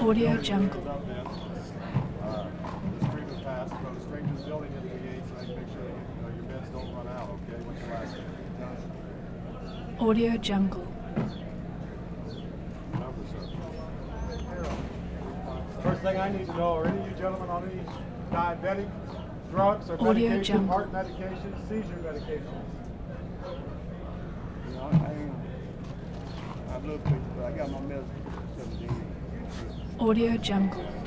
Audio Jungle. The stream is passed, so the stranger's building at the gate, so I can make sure that your beds don't run out, okay? What's your last name? Audio Jungle. Number, sir. First thing I need to know, are any of you gentlemen on any diabetic, drugs, or Audio medication, Jungle. heart medication, seizure medications? No, I ain't. I look, but I got my medicine. 17. Audio Jungle.